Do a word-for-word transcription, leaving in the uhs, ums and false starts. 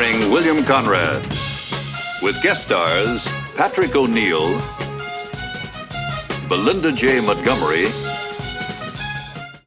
starring William Conrad, with guest stars Patrick O'Neill, Belinda J. Montgomery,